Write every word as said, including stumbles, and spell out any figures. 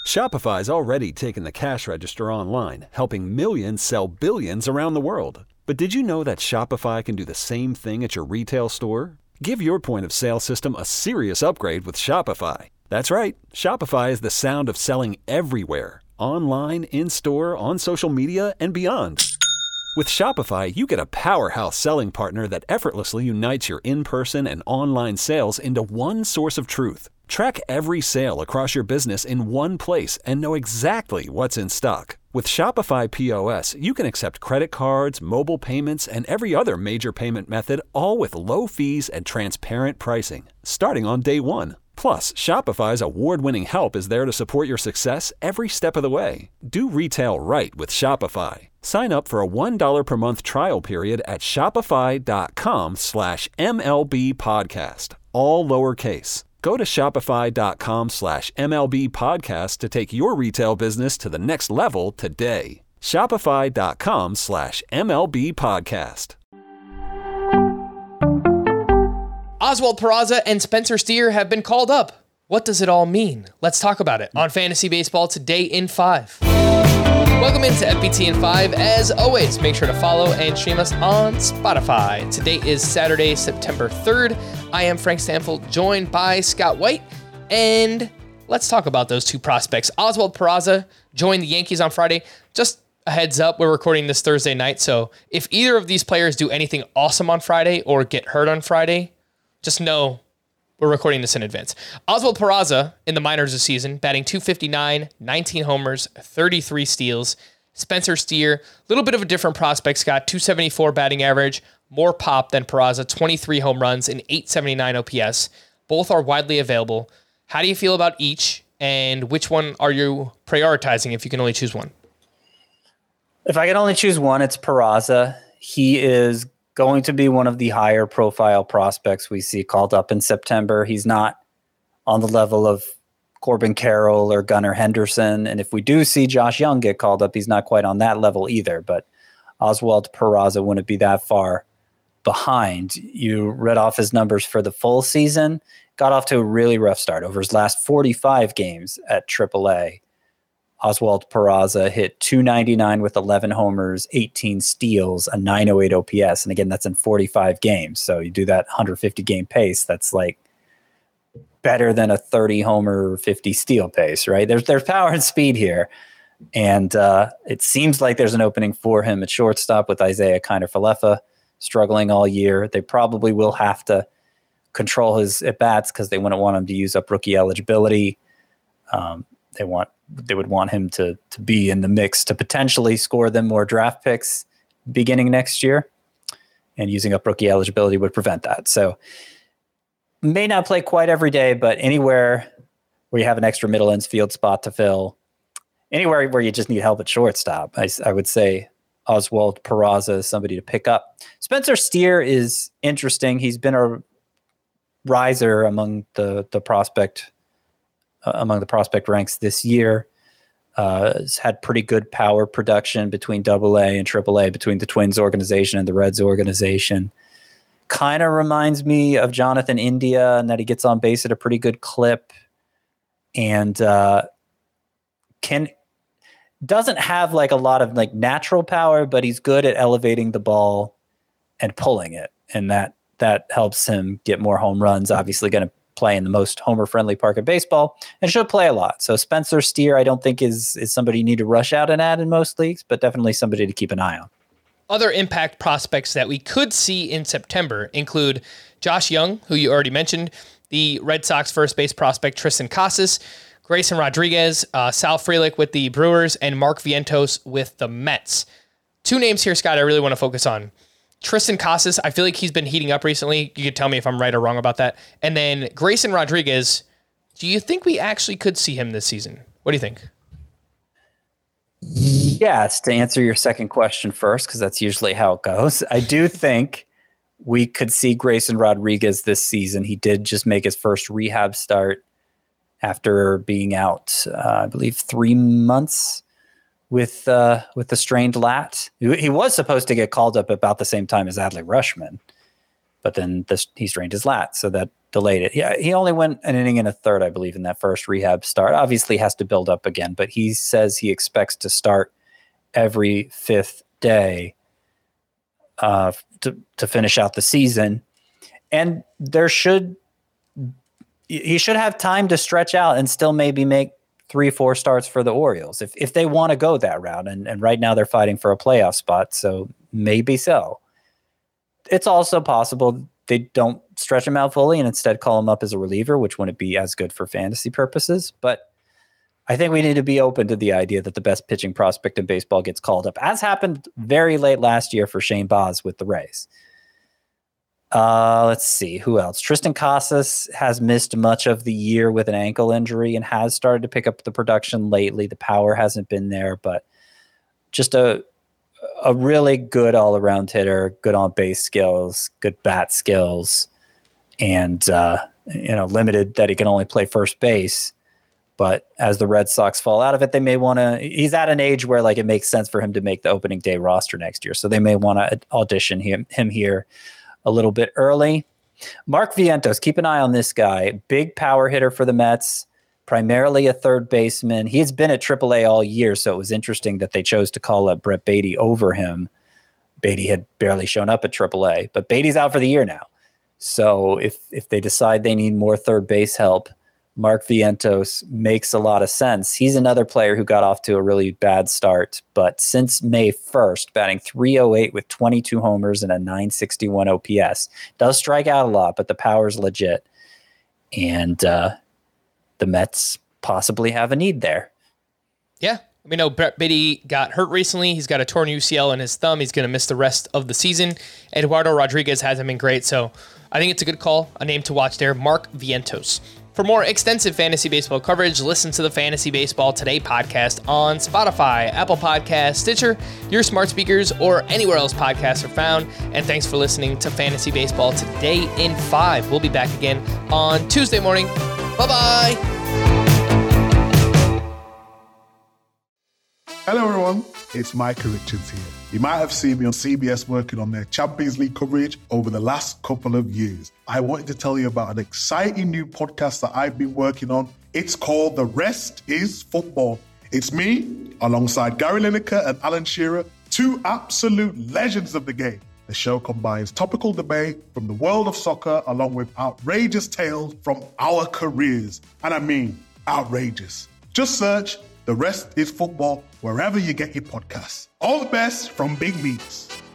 Shopify's already taken the cash register online, helping millions sell billions around the world. But did you know that Shopify can do the same thing at your retail store? Give your point of sale system a serious upgrade with Shopify. That's right. Shopify is the sound of selling everywhere. Online, in-store, on social media, and beyond. With Shopify, you get a powerhouse selling partner that effortlessly unites your in-person and online sales into one source of truth. Track every sale across your business in one place and know exactly what's in stock. With Shopify P O S, you can accept credit cards, mobile payments, and every other major payment method, all with low fees and transparent pricing, starting on day one. Plus, Shopify's award-winning help is there to support your success every step of the way. Do retail right with Shopify. Sign up for a one dollar per month trial period at shopify.com slash MLB podcast, all lowercase. Go to shopify.com slash MLB podcast to take your retail business to the next level today. Shopify.com slash MLB podcast. Oswald Peraza and Spencer Steer have been called up. What does it all mean? Let's talk about it on Fantasy Baseball Today in five. Welcome into F B T in five. As always, make sure to follow and stream us on Spotify. Today is Saturday, September third. I am Frank Stanfield, joined by Scott White, and let's talk about those two prospects. Oswald Peraza joined the Yankees on Friday. Just a heads up, we're recording this Thursday night, so if either of these players do anything awesome on Friday or get hurt on Friday, just know we're recording this in advance. Oswald Peraza in the minors this season, batting two fifty-nine, nineteen homers, thirty-three steals. Spencer Steer, a little bit of a different prospect, Scott, two seventy-four batting average, more pop than Peraza, twenty-three home runs and eight seventy-nine O P S. Both are widely available. How do you feel about each, and which one are you prioritizing if you can only choose one? If I can only choose one, it's Peraza. He is going to be one of the higher profile prospects we see called up in September. He's not on the level of Corbin Carroll or Gunnar Henderson. And if we do see Josh Young get called up, he's not quite on that level either. But Oswald Peraza wouldn't be that far behind. You read off his numbers for the full season, got off to a really rough start. Over his last forty-five games at triple A, Oswald Peraza hit two ninety-nine with eleven homers, eighteen steals, a nine oh eight O P S. And again, that's in forty-five games. So you do that one hundred fifty game pace, that's like better than a thirty homer, fifty steal pace, right? There's there's power and speed here. And uh, it seems like there's an opening for him at shortstop with Isaiah Kiner-Falefa struggling all year. They probably will have to control his at-bats because they wouldn't want him to use up rookie eligibility. Um, they want they would want him to to be in the mix to potentially score them more draft picks beginning next year. And using up rookie eligibility would prevent that. So may not play quite every day, but anywhere where you have an extra middle infield spot to fill, anywhere where you just need help at shortstop, I, I would say Oswald Peraza is somebody to pick up. Spencer Steer is interesting. He's been a riser among the the prospect uh, among the prospect ranks this year. Uh, has had pretty good power production between Double A and Triple A, between the Twins organization and the Reds organization. Kind of reminds me of Jonathan India in that he gets on base at a pretty good clip, and uh, can doesn't have like a lot of like natural power, but he's good at elevating the ball and pulling it, and that that helps him get more home runs. Obviously, going to play in the most homer-friendly park in baseball, and should play a lot. So Spencer Steer, I don't think is is somebody you need to rush out and add in most leagues, but definitely somebody to keep an eye on. Other impact prospects that we could see in September include Josh Young, who you already mentioned, the Red Sox first base prospect Triston Casas, Grayson Rodriguez, uh, Sal Frelick with the Brewers, and Mark Vientos with the Mets. Two names here, Scott, I really want to focus on. Triston Casas, I feel like he's been heating up recently. You could tell me if I'm right or wrong about that. And then Grayson Rodriguez, do you think we actually could see him this season? What do you think? Yes, to answer your second question first, because that's usually how it goes. I do think we could see Grayson Rodriguez this season. He did just make his first rehab start after being out, uh, I believe, three months with uh, with the strained lat. He was supposed to get called up about the same time as Adley Rutschman, but then this, he strained his lat, so that delayed it. Yeah, he only went an inning and a third, I believe, in that first rehab start. Obviously has to build up again, but he says he expects to start every fifth day uh, to, to finish out the season. And there should, he should have time to stretch out and still maybe make three, four starts for the Orioles if if they want to go that route. And, and right now they're fighting for a playoff spot, so maybe so. It's also possible they don't stretch him out fully and instead call him up as a reliever, which wouldn't be as good for fantasy purposes. But I think we need to be open to the idea that the best pitching prospect in baseball gets called up, as happened very late last year for Shane Baz with the Rays. Uh, let's see, who else? Tristan Casas has missed much of the year with an ankle injury and has started to pick up the production lately. The power hasn't been there, but just a a really good all-around hitter, good on-base skills, good bat skills, and uh, you know, limited that he can only play first base. But as the Red Sox fall out of it, they may want to. He's at an age where like it makes sense for him to make the opening day roster next year, so they may want to audition him him here a little bit early. Mark Vientos, keep an eye on this guy. Big power hitter for the Mets, primarily a third baseman. He's been at triple A all year, so it was interesting that they chose to call up Brett Beatty over him. Beatty had barely shown up at triple A, but Beatty's out for the year now. So if if they decide they need more third base help, Mark Vientos makes a lot of sense. He's another player who got off to a really bad start, but since May first, batting three oh eight with twenty-two homers and a nine sixty-one O P S. Does strike out a lot, but the power's legit. And uh, the Mets possibly have a need there. Yeah. We know Brett Beatty got hurt recently. He's got a torn U C L in his thumb. He's going to miss the rest of the season. Eduardo Rodriguez hasn't been great, so I think it's a good call, a name to watch there, Mark Vientos. For more extensive fantasy baseball coverage, listen to the Fantasy Baseball Today podcast on Spotify, Apple Podcasts, Stitcher, your smart speakers, or anywhere else podcasts are found. And thanks for listening to Fantasy Baseball Today in five. We'll be back again on Tuesday morning. Bye-bye. Hello, everyone. It's Micah Richards here. You might have seen me on C B S working on their Champions League coverage over the last couple of years. I wanted to tell you about an exciting new podcast that I've been working on. It's called The Rest is Football. It's me, alongside Gary Lineker and Alan Shearer, two absolute legends of the game. The show combines topical debate from the world of soccer along with outrageous tales from our careers. And I mean, outrageous. Just search The Rest is Football wherever you get your podcasts. All the best from Big Meats.